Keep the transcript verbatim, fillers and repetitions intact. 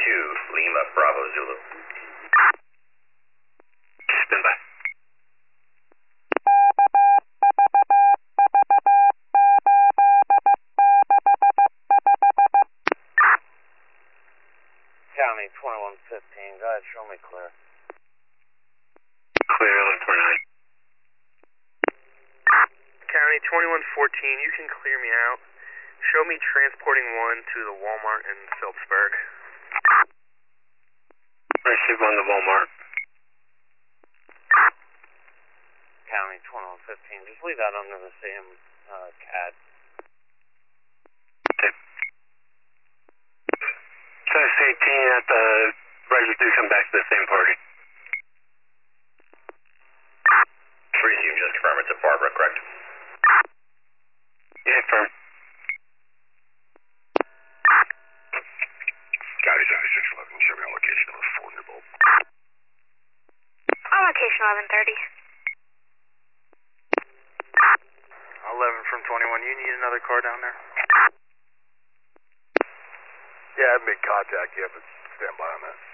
two, Lima, Bravo, Zulu. Stand by. County twenty-one fifteen, go ahead, show me clear. Clear, eleven twenty-nine. County twenty-one fourteen, you can clear me out. Show me transporting one to the Walmart in Phillipsburg. Receive on the Walmart. County twenty-one fifteen, just leave that under the same uh, C A D. Okay. Size eighteen at the ready to come back to the same party. Receive, just confirm it's at Barbara, correct? Yeah, firm. County seventy-six eleven, show me on location of four New Bolt. On location eleven thirty. eleven from twenty-one, you need another car down there? Yeah, I've made contact, yeah, but stand by on that.